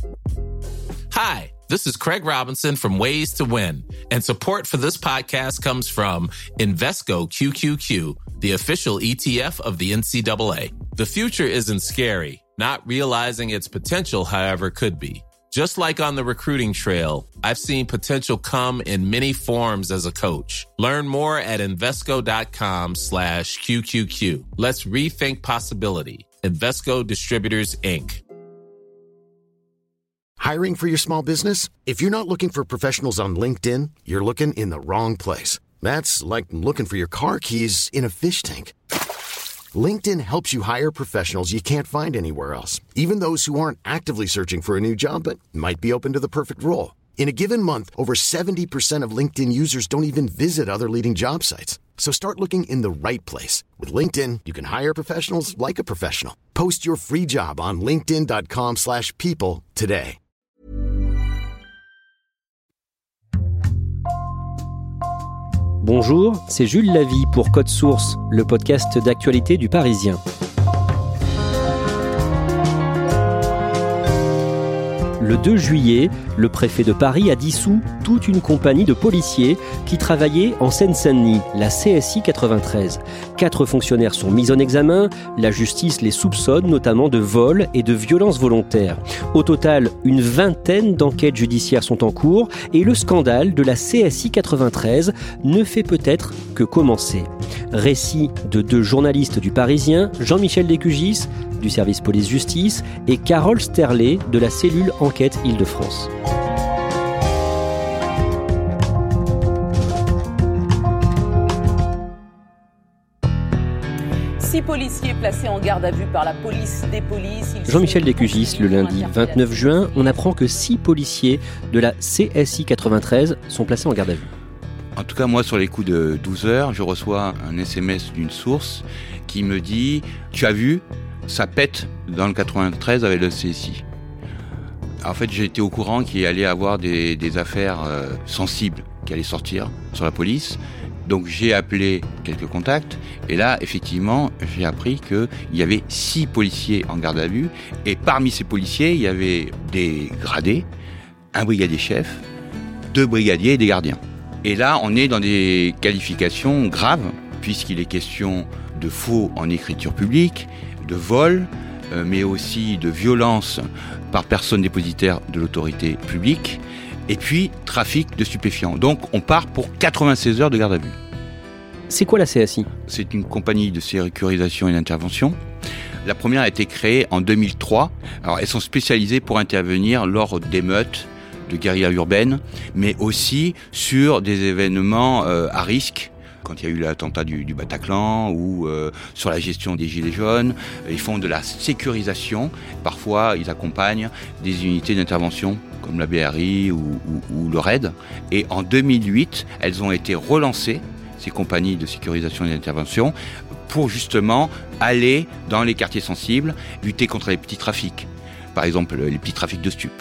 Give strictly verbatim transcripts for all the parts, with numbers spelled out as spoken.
Hi, this is Craig Robinson from Ways to Win, and support for this podcast comes from Invesco Q Q Q, the official E T F of the N C double A. The future isn't scary. Not realizing its potential, however, could be. Just like on the recruiting trail, I've seen potential come in many forms as a coach. Learn more at Invesco.com slash QQQ. Let's rethink possibility. Invesco Distributors, Incorporated. Hiring for your small business? If you're not looking for professionals on LinkedIn, you're looking in the wrong place. That's like looking for your car keys in a fish tank. LinkedIn helps you hire professionals you can't find anywhere else, even those who aren't actively searching for a new job but might be open to the perfect role. In a given month, over seventy percent of LinkedIn users don't even visit other leading job sites. So start looking in the right place. With LinkedIn, you can hire professionals like a professional. Post your free job on linkedin.com slash people today. Bonjour, c'est Jules Lavie pour Code Source, le podcast d'actualité du Parisien. Le deux juillet, le préfet de Paris a dissous toute une compagnie de policiers qui travaillaient en Seine-Saint-Denis, la C S I quatre-vingt-treize. Quatre fonctionnaires sont mis en examen, la justice les soupçonne notamment de vol et de violence volontaire. Au total, une vingtaine d'enquêtes judiciaires sont en cours et le scandale de la C S I quatre-vingt-treize ne fait peut-être que commencer. Récit de deux journalistes du Parisien, Jean-Michel Descugis, du service police-justice, et Carole Sterlet, de la cellule Enquête Île-de-France. Six policiers placés en garde à vue par la police des polices. Jean-Michel Descugis, le lundi vingt-neuf juin, on apprend que six policiers de la C S I quatre-vingt-treize sont placés en garde à vue. En tout cas, moi, sur les coups de douze heures, je reçois un S M S d'une source qui me dit « Tu as vu, ça pète dans le quatre-vingt-treize avec le C S I ». En fait, j'ai été au courant qu'il allait avoir des, des affaires euh, sensibles qui allaient sortir sur la police. Donc j'ai appelé quelques contacts et là, effectivement, j'ai appris qu'il y avait six policiers en garde à vue. Et parmi ces policiers, il y avait des gradés, un brigadier chef, deux brigadiers et des gardiens. Et là, on est dans des qualifications graves, puisqu'il est question de faux en écriture publique, de vol, euh, mais aussi de violence par personne dépositaire de l'autorité publique, et puis trafic de stupéfiants. Donc on part pour quatre-vingt-seize heures de garde à vue. C'est quoi la C S I ? C'est une compagnie de sécurisation et d'intervention. La première a été créée en deux mille trois. Alors elles sont spécialisées pour intervenir lors d'émeutes, de guérilla urbaine, mais aussi sur des événements euh, à risque, quand il y a eu l'attentat du, du Bataclan ou euh, sur la gestion des gilets jaunes. Ils font de la sécurisation. Parfois, ils accompagnent des unités d'intervention comme la B R I ou, ou, ou le R A I D. Et en deux mille huit, elles ont été relancées, ces compagnies de sécurisation et d'intervention, pour justement aller dans les quartiers sensibles, lutter contre les petits trafics. Par exemple, les petits trafics de stupes.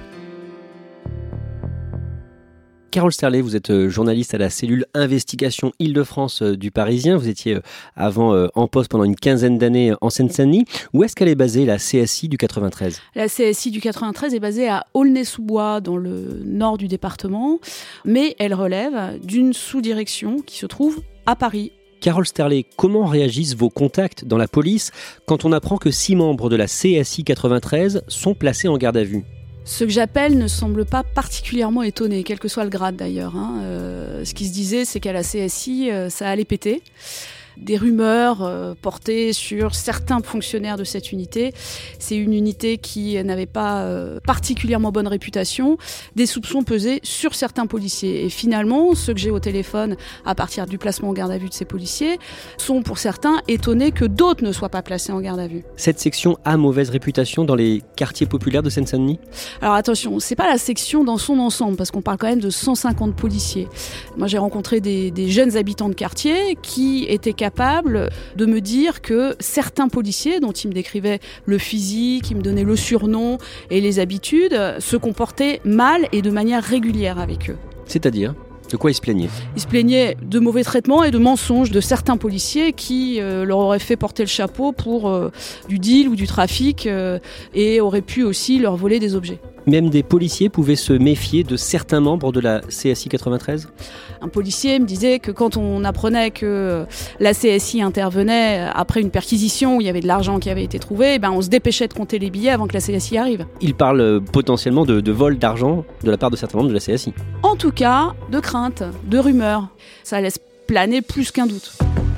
Carole Sterlet, vous êtes journaliste à la cellule Investigation Île-de-France du Parisien. Vous étiez avant en poste pendant une quinzaine d'années en Seine-Saint-Denis. Où est-ce qu'elle est basée, la C S I du quatre-vingt-treize ? La C S I du quatre-vingt-treize est basée à Aulnay-sous-Bois, dans le nord du département, mais elle relève d'une sous-direction qui se trouve à Paris. Carole Sterlet, comment réagissent vos contacts dans la police quand on apprend que six membres de la C S I quatre-vingt-treize sont placés en garde à vue ? Ceux que j'appelle ne semblent pas particulièrement étonnés, quel que soit le grade d'ailleurs. Hein. Euh, ce qui se disait, c'est qu'à la C S I, euh, ça allait péter. Des rumeurs euh, portées sur certains fonctionnaires de cette unité. C'est une unité qui n'avait pas euh, particulièrement bonne réputation. Des soupçons pesaient sur certains policiers. Et finalement, ceux que j'ai au téléphone à partir du placement en garde à vue de ces policiers sont pour certains étonnés que d'autres ne soient pas placés en garde à vue. Cette section a mauvaise réputation dans les quartiers populaires de Seine-Saint-Denis ? Alors attention, c'est pas la section dans son ensemble, parce qu'on parle quand même de cent cinquante policiers. Moi, j'ai rencontré des, des jeunes habitants de quartier qui étaient capables de me dire que certains policiers, dont ils me décrivaient le physique, ils me donnaient le surnom et les habitudes, se comportaient mal et de manière régulière avec eux. C'est-à-dire ? De quoi ils se plaignaient ? Ils se plaignaient de mauvais traitements et de mensonges de certains policiers qui euh, leur auraient fait porter le chapeau pour euh, du deal ou du trafic euh, et auraient pu aussi leur voler des objets. même des policiers pouvaient se méfier de certains membres de la C S I quatre-vingt-treize ? Un policier me disait que quand on apprenait que la C S I intervenait après une perquisition où il y avait de l'argent qui avait été trouvé, ben on se dépêchait de compter les billets avant que la C S I arrive. Il parle potentiellement de, de vol d'argent de la part de certains membres de la C S I. En tout cas, de crainte, de rumeurs. Ça laisse planer plus qu'un doute.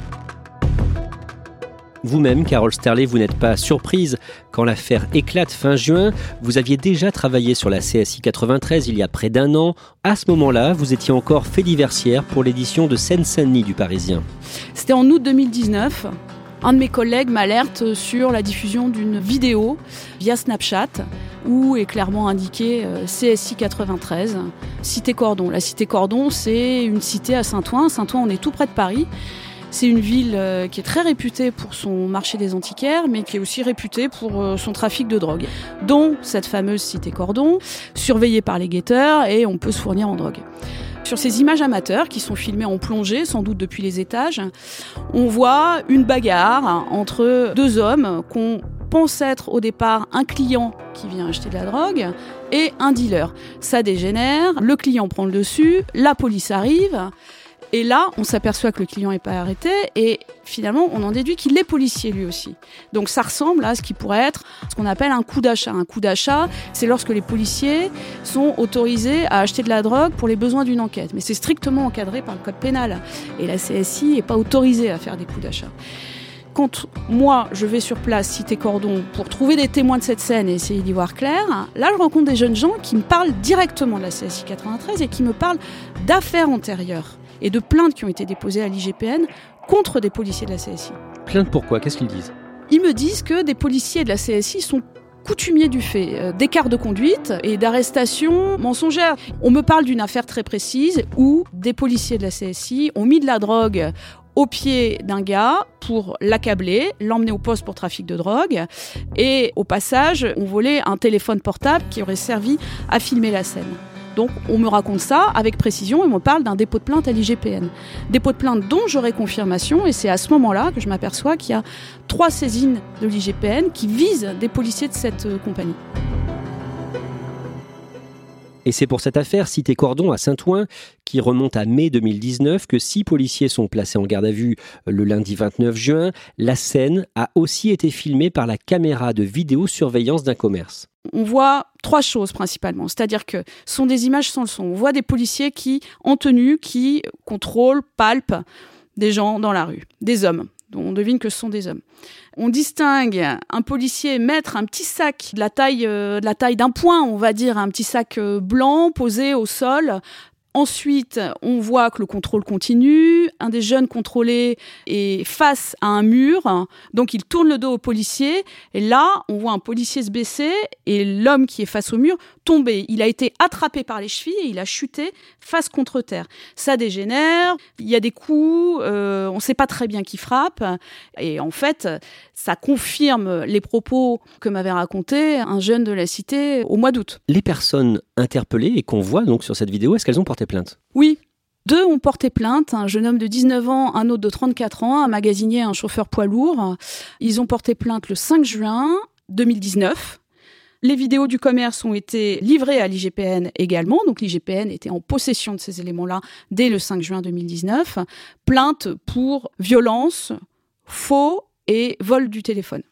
Vous-même, Carole Sterlet, vous n'êtes pas surprise quand l'affaire éclate fin juin. Vous aviez déjà travaillé sur la C S I quatre-vingt-treize il y a près d'un an. À ce moment-là, vous étiez encore fait diversière pour l'édition de Seine-Saint-Denis du Parisien. C'était en août deux mille dix-neuf. Un de mes collègues m'alerte sur la diffusion d'une vidéo via Snapchat où est clairement indiqué C S I quatre-vingt-treize, Cité Cordon. La Cité Cordon, c'est une cité à Saint-Ouen. Saint-Ouen, on est tout près de Paris. C'est une ville qui est très réputée pour son marché des antiquaires, mais qui est aussi réputée pour son trafic de drogue, dont cette fameuse Cité Cordon, surveillée par les guetteurs, et on peut se fournir en drogue. Sur ces images amateurs qui sont filmées en plongée, sans doute depuis les étages, on voit une bagarre entre deux hommes qu'on pense être au départ un client qui vient acheter de la drogue et un dealer. Ça dégénère, le client prend le dessus, la police arrive. Et là, on s'aperçoit que le client n'est pas arrêté et finalement, on en déduit qu'il est policier lui aussi. Donc ça ressemble à ce qui pourrait être ce qu'on appelle un coup d'achat. Un coup d'achat, c'est lorsque les policiers sont autorisés à acheter de la drogue pour les besoins d'une enquête. Mais c'est strictement encadré par le code pénal. Et la C S I n'est pas autorisée à faire des coups d'achat. Quand moi, je vais sur place, Cité Cordon, pour trouver des témoins de cette scène et essayer d'y voir clair, là, je rencontre des jeunes gens qui me parlent directement de la C S I quatre-vingt-treize et qui me parlent d'affaires antérieures et de plaintes qui ont été déposées à l'I G P N contre des policiers de la C S I. Plaintes pourquoi ? Qu'est-ce qu'ils disent ? Ils me disent que des policiers de la C S I sont coutumiers du fait, euh, d'écart de conduite et d'arrestations mensongères. On me parle d'une affaire très précise où des policiers de la C S I ont mis de la drogue au pied d'un gars pour l'accabler, l'emmener au poste pour trafic de drogue et au passage, on volait un téléphone portable qui aurait servi à filmer la scène. Donc on me raconte ça avec précision et on me parle d'un dépôt de plainte à l'I G P N. Dépôt de plainte dont j'aurai confirmation et c'est à ce moment-là que je m'aperçois qu'il y a trois saisines de l'I G P N qui visent des policiers de cette euh, compagnie. Et c'est pour cette affaire Cité Cordon à Saint-Ouen, qui remonte à mai deux mille dix-neuf, que six policiers sont placés en garde à vue le lundi vingt-neuf juin. La scène a aussi été filmée par la caméra de vidéosurveillance d'un commerce. On voit trois choses principalement, c'est-à-dire que ce sont des images sans le son. On voit des policiers qui, en tenue, qui contrôlent, palpent des gens dans la rue, des hommes. On devine que ce sont des hommes. On distingue un policier mettre un petit sac de la taille, euh, de la taille d'un poing, on va dire, un petit sac euh, blanc posé au sol. Ensuite, on voit que le contrôle continue. Un des jeunes contrôlés est face à un mur, donc il tourne le dos au policier. Et là, on voit un policier se baisser et l'homme qui est face au mur tomber. Il a été attrapé par les chevilles et il a chuté face contre terre. Ça dégénère, il y a des coups, euh, on ne sait pas très bien qui frappe. Et en fait, ça confirme les propos que m'avait raconté un jeune de la cité au mois d'août. Les personnes interpellées et qu'on voit donc sur cette vidéo, est-ce qu'elles ont porté plainte ? Oui. Deux ont porté plainte, un jeune homme de dix-neuf ans, un autre de trente-quatre ans, un magasinier, un chauffeur poids lourd. Ils ont porté plainte le cinq juin deux mille dix-neuf. Les vidéos du commerce ont été livrées à l'I G P N également. Donc l'I G P N était en possession de ces éléments-là dès le cinq juin deux mille dix-neuf. Plainte pour violence, faux et vol du téléphone.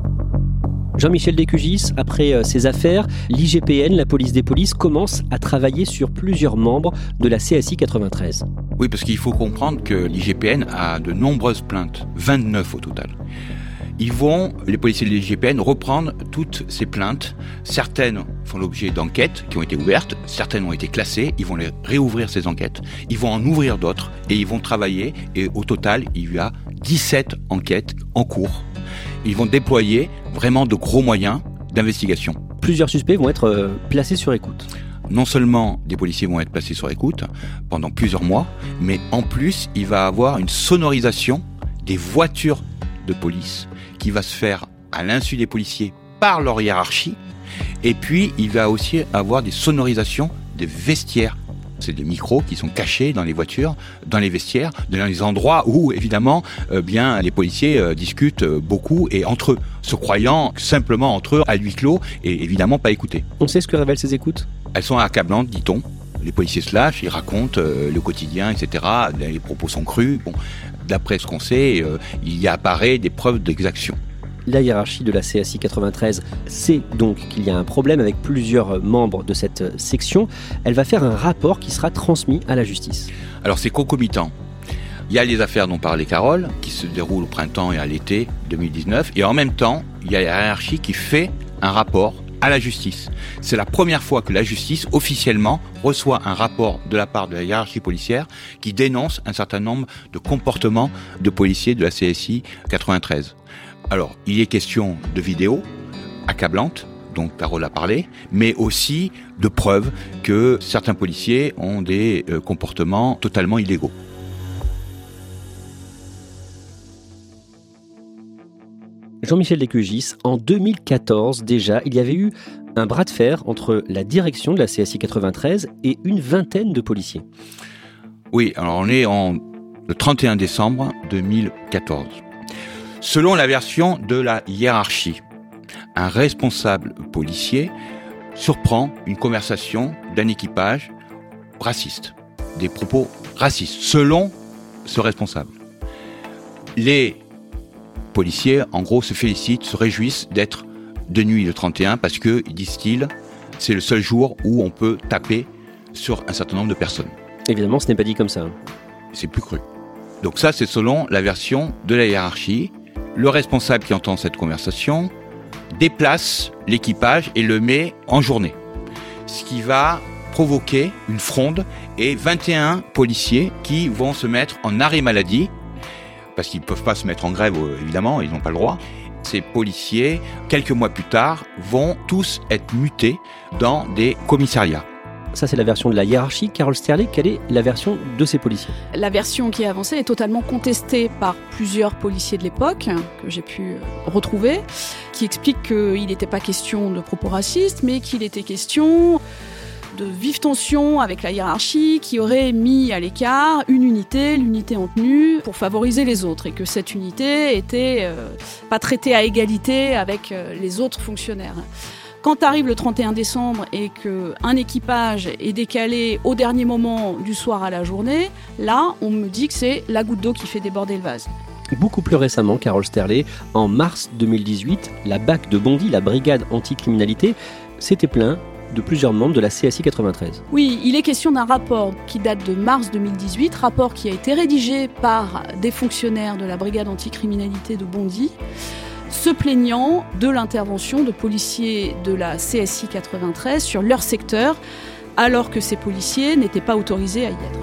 Jean-Michel Descugis, après ces affaires, l'I G P N, la police des polices, commence à travailler sur plusieurs membres de la C S I quatre-vingt-treize. Oui, parce qu'il faut comprendre que l'I G P N a de nombreuses plaintes, vingt-neuf au total. Ils vont, les policiers de l'I G P N, reprendre toutes ces plaintes. Certaines font l'objet d'enquêtes qui ont été ouvertes, certaines ont été classées, ils vont les réouvrir ces enquêtes, ils vont en ouvrir d'autres et ils vont travailler. Et au total, il y a dix-sept enquêtes en cours. Ils vont déployer vraiment de gros moyens d'investigation. Plusieurs suspects vont être euh, placés sur écoute. Non seulement des policiers vont être placés sur écoute pendant plusieurs mois, mais en plus, il va y avoir une sonorisation des voitures de police qui va se faire à l'insu des policiers par leur hiérarchie. Et puis, il va aussi avoir des sonorisations des vestiaires C'est des micros qui sont cachés dans les voitures, dans les vestiaires, dans les endroits où, évidemment, euh, bien, les policiers euh, discutent euh, beaucoup et entre eux, se croyant simplement entre eux à huis clos et évidemment pas écoutés. On sait ce que révèlent ces écoutes ? Elles sont accablantes, dit-on. Les policiers se lâchent, ils racontent euh, le quotidien, et cetera. Les propos sont crus. Bon, d'après ce qu'on sait, euh, il y apparaît des preuves d'exaction. La hiérarchie de la C S I quatre-vingt-treize sait donc qu'il y a un problème avec plusieurs membres de cette section. Elle va faire un rapport qui sera transmis à la justice. Alors c'est concomitant. Il y a les affaires dont parlait Carole, qui se déroulent au printemps et à l'été deux mille dix-neuf. Et en même temps, il y a la hiérarchie qui fait un rapport à la justice. C'est la première fois que la justice, officiellement, reçoit un rapport de la part de la hiérarchie policière qui dénonce un certain nombre de comportements de policiers de la C S I quatre-vingt-treize. Alors, il est question de vidéos accablantes, dont Carole a parlé, mais aussi de preuves que certains policiers ont des euh, comportements totalement illégaux. Jean-Michel Descugis, en deux mille quatorze déjà, il y avait eu un bras de fer entre la direction de la C S I quatre-vingt-treize et une vingtaine de policiers. Oui, alors on est en, le trente et un décembre deux mille quatorze. Selon la version de la hiérarchie, un responsable policier surprend une conversation d'un équipage raciste, des propos racistes, selon ce responsable. Les policiers, en gros, se félicitent, se réjouissent d'être de nuit le trente et un parce que, disent-ils, c'est le seul jour où on peut taper sur un certain nombre de personnes. Évidemment, ce n'est pas dit comme ça. C'est plus cru. Donc ça, c'est selon la version de la hiérarchie. Le responsable qui entend cette conversation déplace l'équipage et le met en journée. Ce qui va provoquer une fronde et vingt et un policiers qui vont se mettre en arrêt maladie parce qu'ils ne peuvent pas se mettre en grève, évidemment, ils n'ont pas le droit. Ces policiers, quelques mois plus tard, vont tous être mutés dans des commissariats. Ça, c'est la version de la hiérarchie. Carole Sterlet, quelle est la version de ces policiers ? La version qui est avancée est totalement contestée par plusieurs policiers de l'époque, que j'ai pu retrouver, qui expliquent qu'il n'était pas question de propos racistes, mais qu'il était question de vives tensions avec la hiérarchie qui aurait mis à l'écart une unité, l'unité en tenue, pour favoriser les autres, et que cette unité était euh, pas traitée à égalité avec euh, les autres fonctionnaires. Quand arrive le trente et un décembre et qu'un équipage est décalé au dernier moment du soir à la journée, là, on me dit que c'est la goutte d'eau qui fait déborder le vase. Beaucoup plus récemment, Carole Sterlet, en mars deux mille dix-huit, la B A C de Bondy, la brigade anticriminalité, s'était plaint de plusieurs membres de la C S I quatre-vingt-treize. Oui, il est question d'un rapport qui date de mars deux mille dix-huit, rapport qui a été rédigé par des fonctionnaires de la brigade anticriminalité de Bondy, se plaignant de l'intervention de policiers de la C S I quatre-vingt-treize sur leur secteur, alors que ces policiers n'étaient pas autorisés à y être.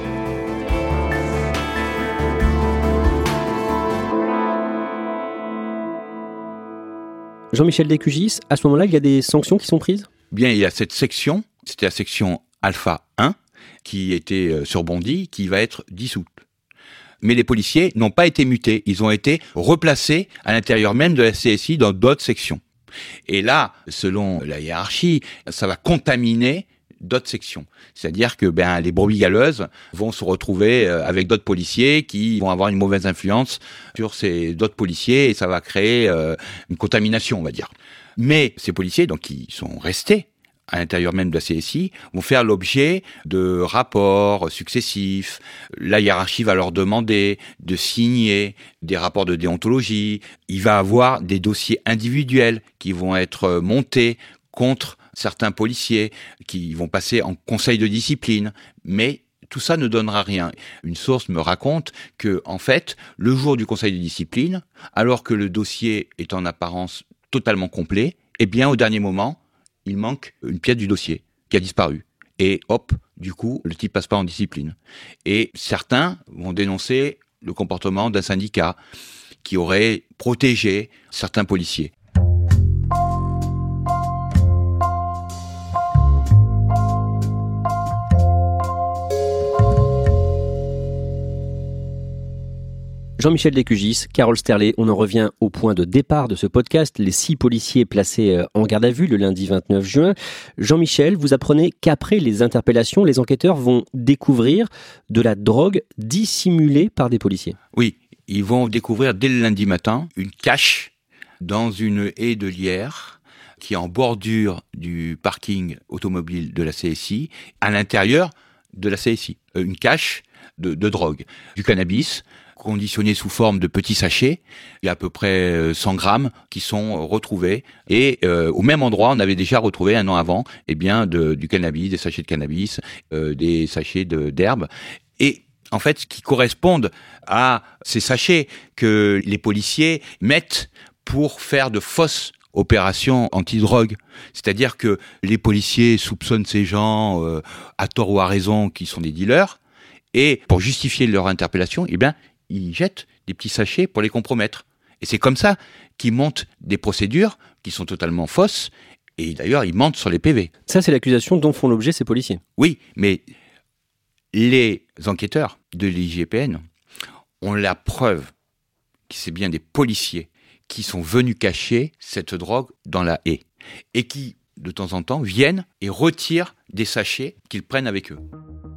Jean-Michel Descugis, à ce moment-là, il y a des sanctions qui sont prises ? Bien, il y a cette section, c'était la section Alpha un, qui était sur Bondy, qui va être dissoute. Mais les policiers n'ont pas été mutés, ils ont été replacés à l'intérieur même de la C S I dans d'autres sections. Et là, selon la hiérarchie, ça va contaminer d'autres sections. C'est-à-dire que ben, les brebis galeuses vont se retrouver avec d'autres policiers qui vont avoir une mauvaise influence sur ces d'autres policiers et ça va créer euh, une contamination, on va dire. Mais ces policiers, donc, qui sont restés à l'intérieur même de la C S I, vont faire l'objet de rapports successifs. La hiérarchie va leur demander de signer des rapports de déontologie. Il va y avoir des dossiers individuels qui vont être montés contre certains policiers, qui vont passer en conseil de discipline. Mais tout ça ne donnera rien. Une source me raconte que, en fait, le jour du conseil de discipline, alors que le dossier est en apparence totalement complet, eh bien, au dernier moment, il manque une pièce du dossier qui a disparu. Et hop, du coup, le type passe pas en discipline. Et certains vont dénoncer le comportement d'un syndicat qui aurait protégé certains policiers. Jean-Michel Descugis, Carole Sterlet, on en revient au point de départ de ce podcast, les six policiers placés en garde à vue le lundi vingt-neuf juin. Jean-Michel, vous apprenez qu'après les interpellations, les enquêteurs vont découvrir de la drogue dissimulée par des policiers. Oui, ils vont découvrir dès le lundi matin une cache dans une haie de lierre qui est en bordure du parking automobile de la C S I, à l'intérieur de la C S I. Une cache de, de drogue, du cannabis, conditionné sous forme de petits sachets. Il y a à peu près cent grammes qui sont retrouvés. Et euh, au même endroit, on avait déjà retrouvé un an avant eh bien, de, du cannabis, des sachets de cannabis, euh, des sachets de, d'herbe. Et en fait, ce qui correspondent à ces sachets que les policiers mettent pour faire de fausses opérations anti-drogue. C'est-à-dire que les policiers soupçonnent ces gens, euh, à tort ou à raison, qui sont des dealers. Et pour justifier leur interpellation, eh bien, ils jettent des petits sachets pour les compromettre. Et c'est comme ça qu'ils montent des procédures qui sont totalement fausses. Et d'ailleurs, ils mentent sur les P V. Ça, c'est l'accusation dont font l'objet ces policiers. Oui, mais les enquêteurs de l'I G P N ont la preuve que c'est bien des policiers qui sont venus cacher cette drogue dans la haie. Et qui, de temps en temps, viennent et retirent des sachets qu'ils prennent avec eux.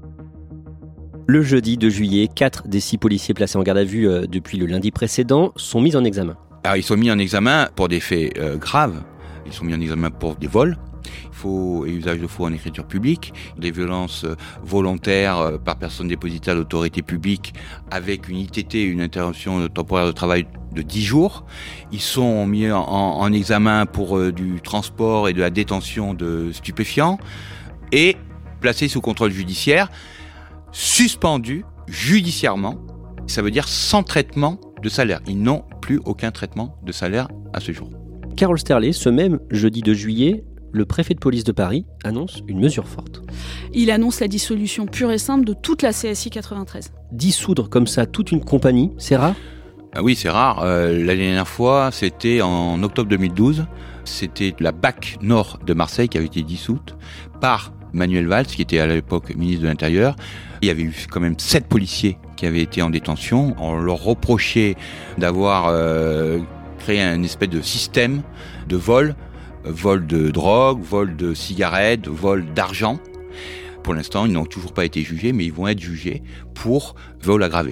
Le jeudi deux juillet, quatre des six policiers placés en garde à vue euh, depuis le lundi précédent sont mis en examen. Alors, ils sont mis en examen pour des faits euh, graves. Ils sont mis en examen pour des vols, faux et usage de faux en écriture publique, des violences euh, volontaires euh, par personne dépositaire d'autorité publique avec une I T T, une interruption temporaire de travail de dix jours. Ils sont mis en, en examen pour euh, du transport et de la détention de stupéfiants et placés sous contrôle judiciaire, suspendus judiciairement, ça veut dire sans traitement de salaire. Ils n'ont plus aucun traitement de salaire à ce jour. Carole Sterlet, ce même jeudi deux juillet, le préfet de police de Paris annonce une mesure forte. Il annonce la dissolution pure et simple de toute la C S I quatre-vingt-treize. Dissoudre comme ça toute une compagnie, c'est rare ? Ah oui, c'est rare. Euh, la dernière fois, c'était en octobre deux mille douze. C'était la B A C Nord de Marseille qui avait été dissoute par Manuel Valls, qui était à l'époque ministre de l'Intérieur. Il y avait eu quand même sept policiers qui avaient été en détention. On leur reprochait d'avoir euh, créé un espèce de système de vol, vol de drogue, vol de cigarettes, vol d'argent. Pour l'instant, ils n'ont toujours pas été jugés, mais ils vont être jugés pour vol aggravé.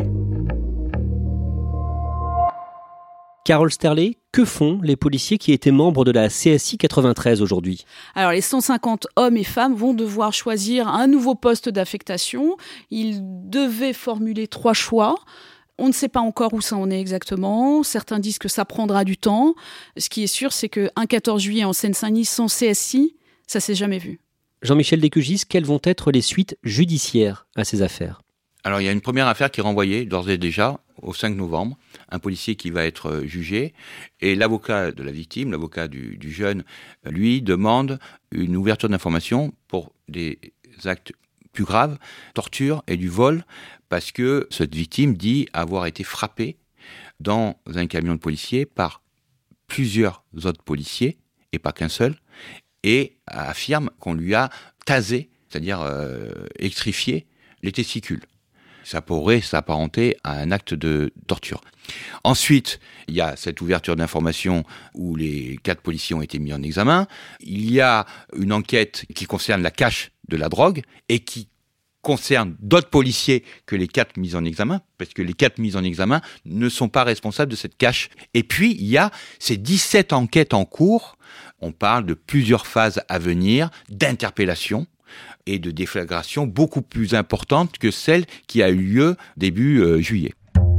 Carole Sterlet, que font les policiers qui étaient membres de la C S I quatre-vingt-treize aujourd'hui ? Alors les cent cinquante hommes et femmes vont devoir choisir un nouveau poste d'affectation. Ils devaient formuler trois choix. On ne sait pas encore où ça en est exactement. Certains disent que ça prendra du temps. Ce qui est sûr, c'est qu'un quatorze juillet en Seine-Saint-Denis sans C S I, ça s'est jamais vu. Jean-Michel Descugis, quelles vont être les suites judiciaires à ces affaires ? Alors, il y a une première affaire qui est renvoyée, d'ores et déjà, au cinq novembre. Un policier qui va être jugé. Et l'avocat de la victime, l'avocat du, du jeune, lui, demande une ouverture d'information pour des actes plus graves, torture et du vol, parce que cette victime dit avoir été frappée dans un camion de policiers par plusieurs autres policiers, et pas qu'un seul, et affirme qu'on lui a tasé, c'est-à-dire euh, électrifié, les testicules. Ça pourrait s'apparenter à un acte de torture. Ensuite, il y a cette ouverture d'information où les quatre policiers ont été mis en examen. Il y a une enquête qui concerne la cache de la drogue et qui concerne d'autres policiers que les quatre mis en examen, parce que les quatre mis en examen ne sont pas responsables de cette cache. Et puis, il y a ces dix-sept enquêtes en cours. On parle de plusieurs phases à venir, d'interpellation et de déflagration beaucoup plus importante que celle qui a eu lieu début euh, juillet.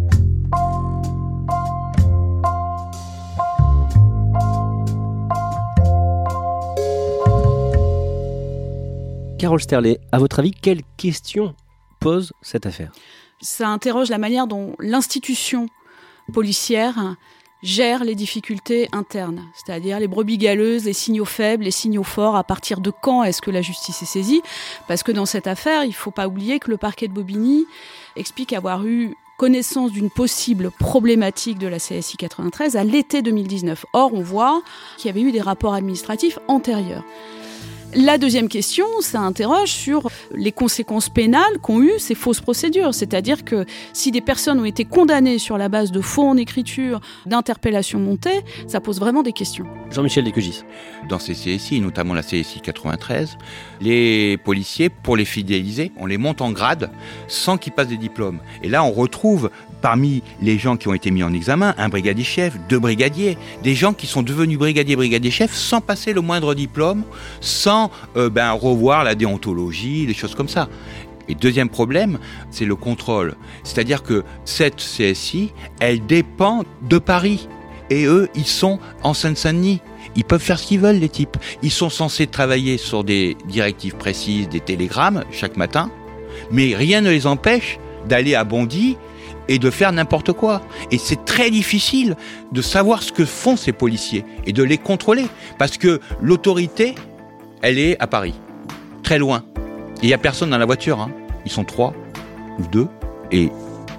Carole Sterlet, à votre avis, quelles questions pose cette affaire ? Ça interroge la manière dont l'institution policière gère les difficultés internes, c'est-à-dire les brebis galeuses, les signaux faibles, les signaux forts. À partir de quand est-ce que la justice est saisie ? Parce que dans cette affaire, il ne faut pas oublier que le parquet de Bobigny explique avoir eu connaissance d'une possible problématique de la C S I quatre-vingt-treize à l'été deux mille dix-neuf. Or, on voit qu'il y avait eu des rapports administratifs antérieurs. La deuxième question, ça interroge sur les conséquences pénales qu'ont eues ces fausses procédures. C'est-à-dire que si des personnes ont été condamnées sur la base de faux en écriture, d'interpellations montées, ça pose vraiment des questions. Jean-Michel Descugis. Dans ces C S I, notamment la C S I quatre-vingt-treize, les policiers, pour les fidéliser, on les monte en grade sans qu'ils passent des diplômes. Et là, on retrouve parmi les gens qui ont été mis en examen un brigadier chef, deux brigadiers, des gens qui sont devenus brigadiers, brigadiers chefs sans passer le moindre diplôme, sans euh, ben, revoir la déontologie, des choses comme ça. Et deuxième problème, c'est le contrôle. C'est-à-dire que cette C S I, elle dépend de Paris. Et eux, ils sont en Seine-Saint-Denis. Ils peuvent faire ce qu'ils veulent, les types. Ils sont censés travailler sur des directives précises, des télégrammes, chaque matin. Mais rien ne les empêche d'aller à Bondy et de faire n'importe quoi. Et c'est très difficile de savoir ce que font ces policiers et de les contrôler. Parce que l'autorité, elle est à Paris. Très loin. Et il n'y a personne dans la voiture. Hein. Ils sont trois ou deux. Et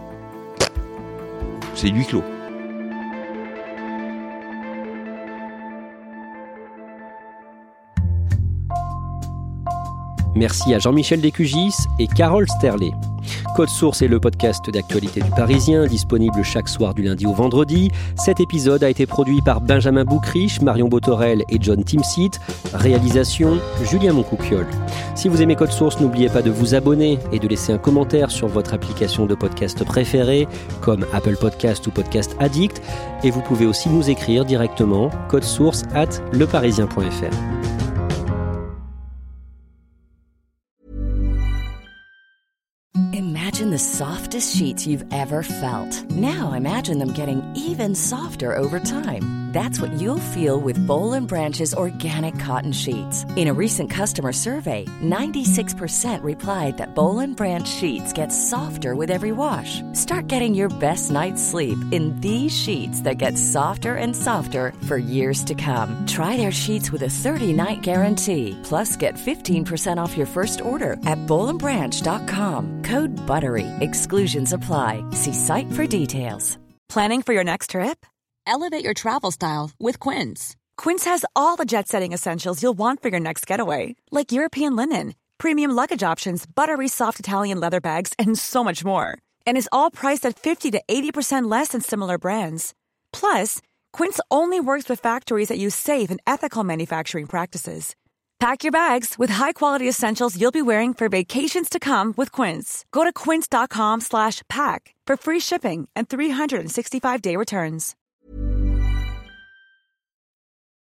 c'est huis clos. Merci à Jean-Michel Descugis et Carole Sterlet. Code Source est le podcast d'actualité du Parisien, disponible chaque soir du lundi au vendredi. Cet épisode a été produit par Benjamin Boucriche, Marion Botorel et John Timsit. Réalisation, Julien Moncouquiol. Si vous aimez Code Source, n'oubliez pas de vous abonner et de laisser un commentaire sur votre application de podcast préférée, comme Apple Podcast ou Podcast Addict. Et vous pouvez aussi nous écrire directement, codesource arobase leparisien point f r. Imagine the softest sheets you've ever felt. Now imagine them getting even softer over time. That's what you'll feel with Boll and Branch's organic cotton sheets. In a recent customer survey, ninety-six percent replied that Boll and Branch sheets get softer with every wash. Start getting your best night's sleep in these sheets that get softer and softer for years to come. Try their sheets with a thirty-night guarantee. Plus, get fifteen percent off your first order at boll and branch dot com. Code BUTTERY. Exclusions apply. See site for details. Planning for your next trip? Elevate your travel style with Quince. Quince has all the jet-setting essentials you'll want for your next getaway, like European linen, premium luggage options, buttery soft Italian leather bags, and so much more. And is all priced at fifty to eighty percent less than similar brands. Plus, Quince only works with factories that use safe and ethical manufacturing practices. Pack your bags with high-quality essentials you'll be wearing for vacations to come with Quince. Go to quince dot com slash pack for free shipping and three sixty-five day returns.